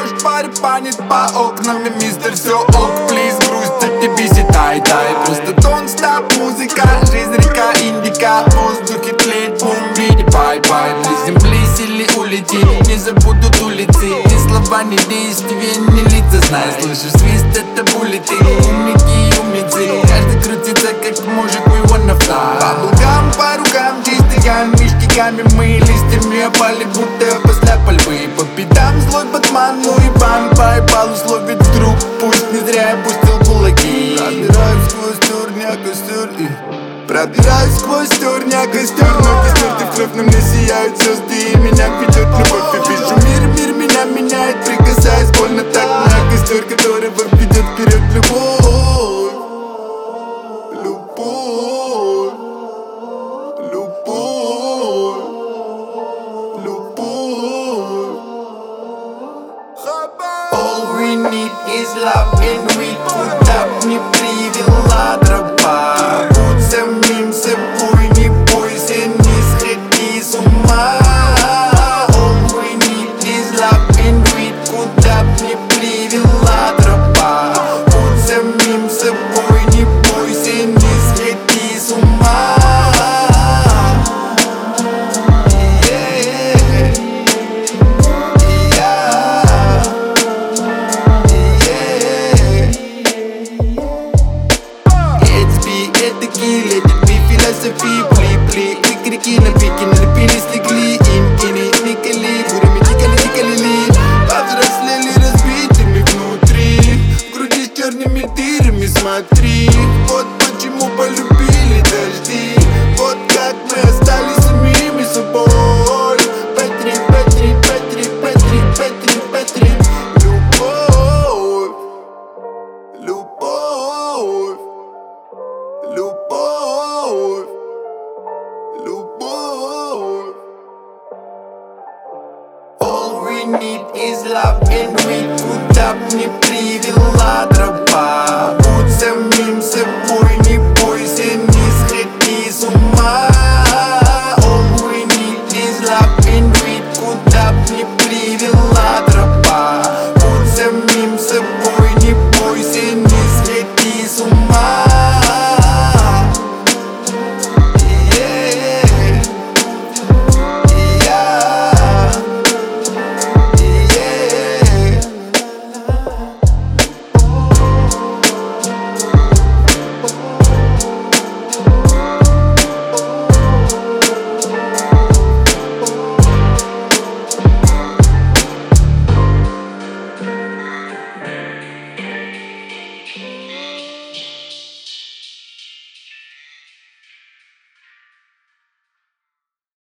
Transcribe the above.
дождь барабанит по окнам, и мистер все ок, плиз, грусть от тебя дай, просто don't stop, музыка, жизнь река Индика, в воздухе тлеет бум, биди, бай-бай. Для земли сели улети, не забудут улицы, ни слова, ни действия, ни лица. Знай, слышишь свист, это буллеты, умники и умницы, каждый крутится как может, we wanna fly. Баблгам по рукам, чистыгам, ништяками мы листьями опали, будто после пальбы. По пятам злой Батман, ну и бам, по условить вдруг, пусть не зря я пустил кулаки. Пробираюсь сквозь турня костер и пробираюсь сквозь турня костер. Ноги стерты в кровь, но мне сияют звезды, и меня ведет любовь. И вижу мир меня меняет, прикасаясь больно так. На костер, которого ведет вперед любовь. Любовь, любовь, любовь. All we need is love, and we куда б не привела тропа. Будь самим собой, не бойся, не сходи с ума. All we need is love, and we куда б не привела тропа. Будь самим собой, не бойся, не сходи с ума. Let it be philosophy, пли-пли, выкрики на пике.